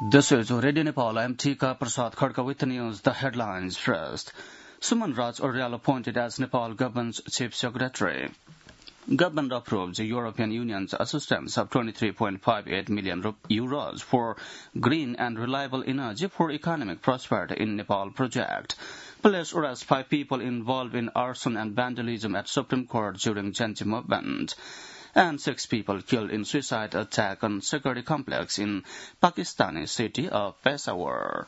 This is Radio Nepal. I'm Tika Prasad Khadka with the news. The headlines first. Suman Raj Aryal appointed as Nepal government's chief secretary. Government approves the European Union's assistance of €23.58 million for green and reliable energy for economic prosperity in Nepal project. Police arrest 5 people involved in arson and vandalism at Supreme Court during Janji movement. And 6 people killed in suicide attack on security complex in Pakistani city of Peshawar.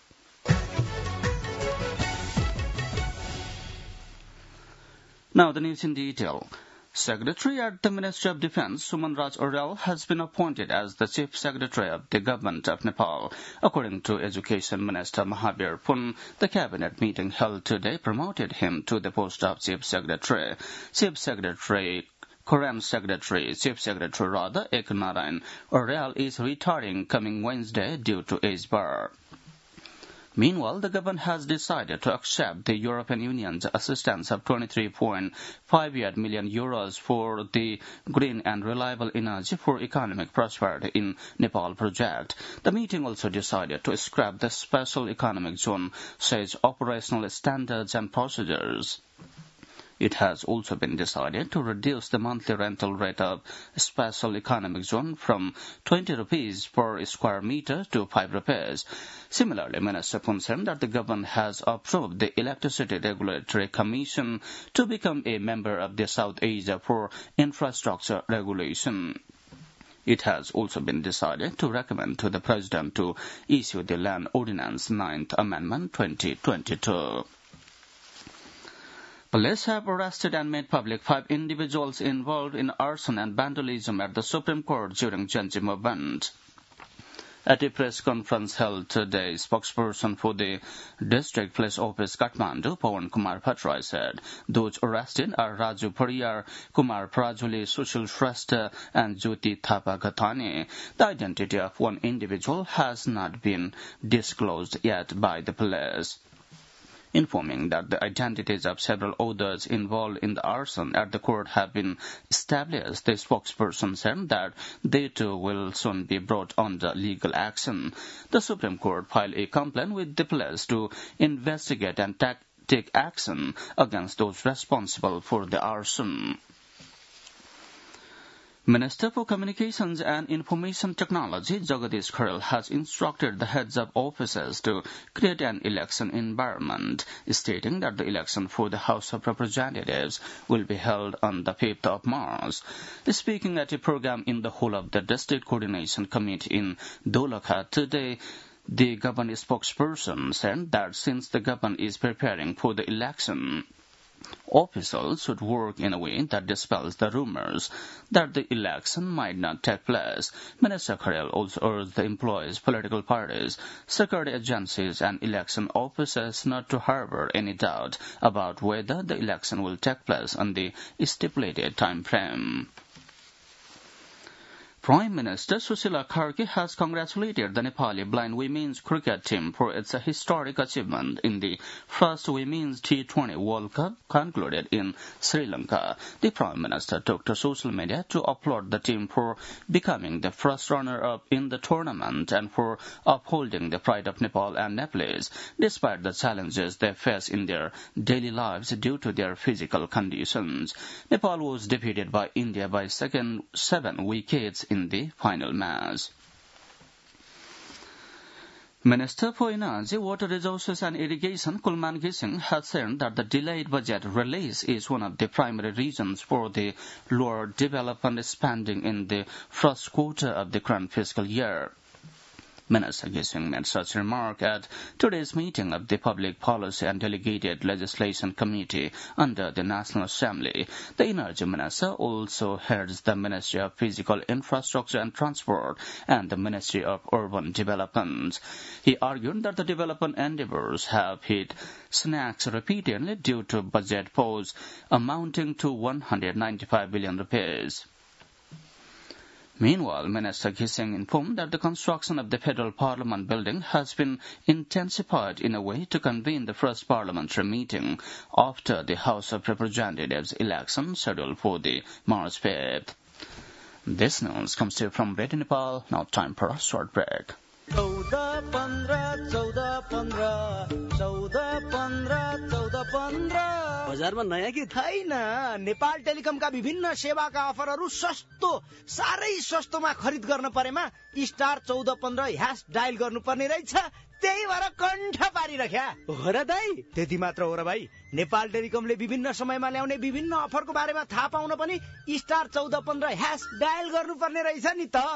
Now the news in detail. Secretary at the Ministry of Defence, Suman Raj Aryal, has been appointed as the Chief Secretary of the Government of Nepal. According to Education Minister Mahavir Pun, the Cabinet meeting held today promoted him to the post of Chief Secretary. Chief Secretary Radha Eknarayan Aryal is retiring coming Wednesday due to age bar. Meanwhile, the government has decided to accept the European Union's assistance of €23.58 million for the green and reliable energy for economic prosperity in Nepal project. The meeting also decided to scrap the special economic zone, says operational standards and procedures. It has also been decided to reduce the monthly rental rate of Special Economic Zone from 20 rupees per square meter to 5 rupees. Similarly, Minister Pun said that the government has approved the Electricity Regulatory Commission to become a member of the South Asia for Infrastructure Regulation. It has also been decided to recommend to the President to issue the Land Ordinance 9th Amendment 2022. Police have arrested and made public 5 individuals involved in arson and vandalism at the Supreme Court during Janji movement. At a press conference held today, spokesperson for the District Police Office Kathmandu, Pawan Kumar Patrai, said those arrested are Raju Pariyar, Kumar Prajuli, Sushil Shrestha, and Jyoti Thapa Gathani. The identity of one individual has not been disclosed yet by the police. Informing that the identities of several others involved in the arson at the court have been established, the spokesperson said that they too will soon be brought under legal action. The Supreme Court filed a complaint with the police to investigate and take action against those responsible for the arson. Minister for Communications and Information Technology, Jagadish Kharel, has instructed the heads of offices to create an election environment, stating that the election for the House of Representatives will be held on the 5th of March. Speaking at a program in the hall of the District Coordination Committee in Dolakha today, the government spokesperson said that since the government is preparing for the election, officials should work in a way that dispels the rumors that the election might not take place. Minister Kharel also urged the employees, political parties, security agencies and election officers not to harbor any doubt about whether the election will take place on the stipulated time frame. Prime Minister Sushila Karki has congratulated the Nepali blind women's cricket team for its historic achievement in the first Women's T20 World Cup concluded in Sri Lanka. The Prime Minister took to social media to applaud the team for becoming the first runner-up in the tournament and for upholding the pride of Nepal and Nepalese, despite the challenges they face in their daily lives due to their physical conditions. Nepal was defeated by India by 7 wickets in the final match. Minister for Energy, Water Resources and Irrigation, Kulman Gising, has said that the delayed budget release is one of the primary reasons for the lower development spending in the first quarter of the current fiscal year. Minister Gising made such remark at today's meeting of the Public Policy and Delegated Legislation Committee under the National Assembly. The Energy Minister also heads the Ministry of Physical Infrastructure and Transport and the Ministry of Urban Development. He argued that the development endeavors have hit snacks repeatedly due to budget pause amounting to 195 billion rupees. Meanwhile, Minister Gising informed that the construction of the Federal Parliament building has been intensified in a way to convene the first parliamentary meeting after the House of Representatives election scheduled for the March 5th. This news comes to you from Radio Nepal. Now time for a short break. बजारमा नयाँ कि छैन। नेपाल टेलिकमका विभिन्न सेवाका अफरहरू सस्तो, साह्रै सस्तोमा खरिद गर्न परेमा *1415# डायल गर्नुपर्ने रहेछ। त्यही भएर कण्ठ पारिरख्या हो र दाइ। त्यति मात्र हो र भाइ, नेपाल टेलिकमले विभिन्न समयमा ल्याउने विभिन्न अफरको बारेमा थाहा पाउन पनि *1415# डायल गर्नुपर्ने रहेछ नि त।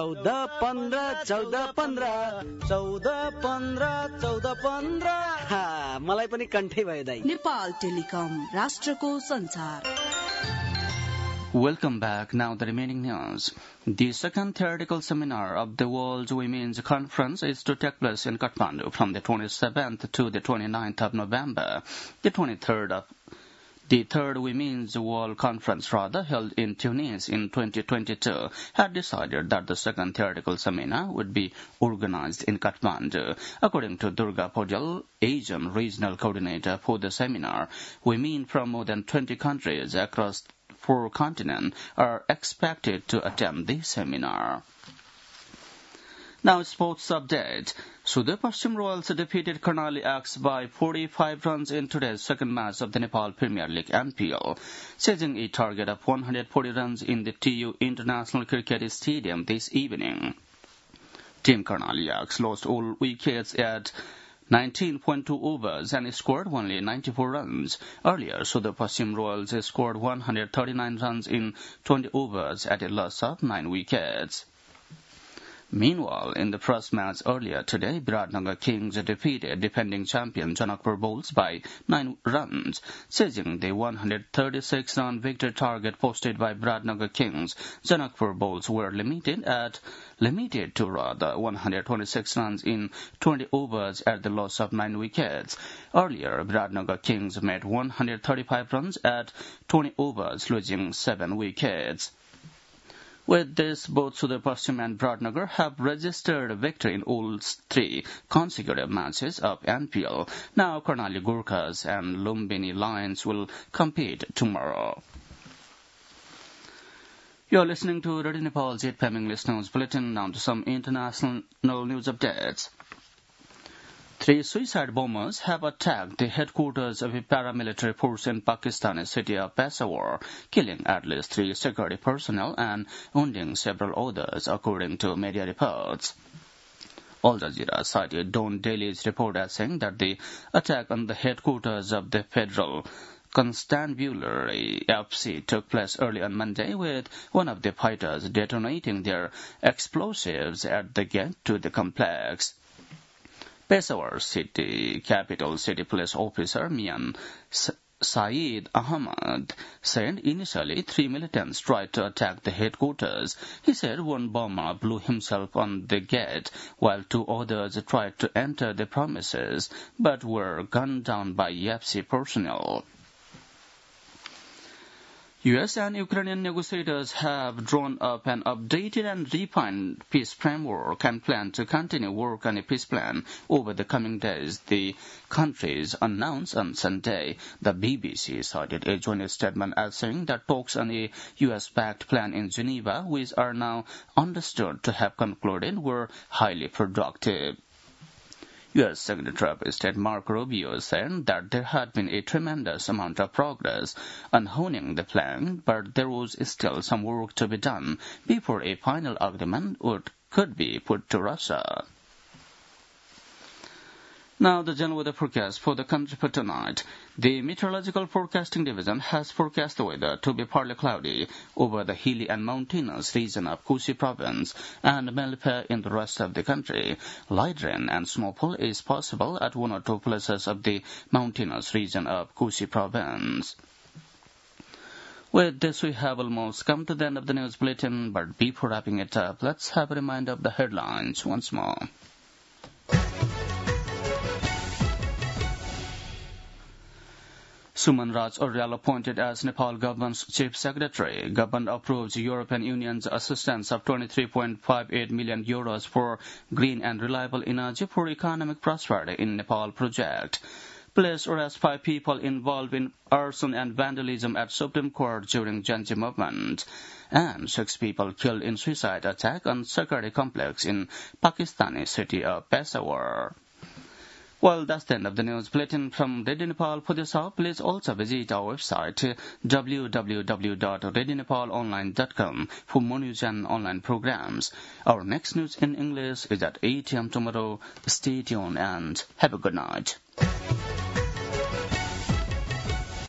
1415 मलाई पनि कण्ठै भयो दाइ। नेपाल टेलिकम, राष्ट्रको संचार। Welcome back. Now the remaining news. The second theoretical seminar of the World Women's Conference is to take place in Kathmandu from the 27th to the 29th of November. The third Women's World Conference, held in Tunis in 2022, had decided that the second theoretical seminar would be organized in Kathmandu. According to Durga Podjal, Asian Regional Coordinator for the seminar, women from more than 20 countries across 4 continents are expected to attend the seminar. Now, sports update. Sudhir Pashchim Royals defeated Karnali X by 45 runs in today's second match of the Nepal Premier League NPL, chasing a target of 140 runs in the TU International Cricket Stadium this evening. Team Karnali X lost all wickets at 19.2 overs and scored only 94 runs. Earlier, Sudhir Pashchim Royals scored 139 runs in 20 overs at a loss of 9 wickets. Meanwhile, in the first match earlier today, Biratnagar Kings defeated defending champion Janakpur Bulls by 9 runs, chasing the 136-run victory target posted by Biratnagar Kings. Janakpur Bulls were limited to 126 runs in 20 overs at the loss of 9 wickets. Earlier, Biratnagar Kings made 135 runs at 20 overs, losing 7 wickets. With this, both Sudhir Pashchim and Biratnagar have registered a victory in all 3 consecutive matches of NPL. Now, Karnali Gurkhas and Lumbini Lions will compete tomorrow. You are listening to Radio Nepal's 8 p.m. English News Bulletin. Now to some international news updates. 3 suicide bombers have attacked the headquarters of a paramilitary force in Pakistani city of Peshawar, killing at least 3 security personnel and wounding several others, according to media reports. Al Jazeera cited Dawn Daily's report as saying that the attack on the headquarters of the Federal Constabulary FC took place early on Monday, with one of the fighters detonating their explosives at the gate to the complex. Peshawar city capital city police officer Mian Saeed Ahmad said initially 3 militants tried to attack the headquarters. He said one bomber blew himself on the gate while 2 others tried to enter the premises but were gunned down by UFC personnel. U.S. and Ukrainian negotiators have drawn up an updated and refined peace framework and plan to continue work on a peace plan over the coming days, the countries announced on Sunday. The BBC cited a joint statement as saying that talks on a U.S.-backed plan in Geneva, which are now understood to have concluded, were highly productive. U.S. Secretary of State Marco Rubio said that there had been a tremendous amount of progress on honing the plan, but there was still some work to be done before a final agreement could be put to Russia. Now the general weather forecast for the country for tonight. The Meteorological Forecasting Division has forecast the weather to be partly cloudy over the hilly and mountainous region of Kusi Province and Melpa in the rest of the country. Light rain and snowfall is possible at 1 or 2 places of the mountainous region of Kusi Province. With this, we have almost come to the end of the news bulletin, but before wrapping it up, let's have a reminder of the headlines once more. Suman Raj Oryal appointed as Nepal government's chief secretary. Government approves European Union's assistance of 23.58 million euros for green and reliable energy for economic prosperity in Nepal project. Police arrest 5 people involved in arson and vandalism at Supreme Court during Janji movement. And 6 people killed in suicide attack on security complex in Pakistani city of Peshawar. Well, that's the end of the news bulletin from Radio Nepal. For this hour, please also visit our website www.radionepalonline.com for more news and online programs. Our next news in English is at 8 a.m. tomorrow. Stay tuned and have a good night.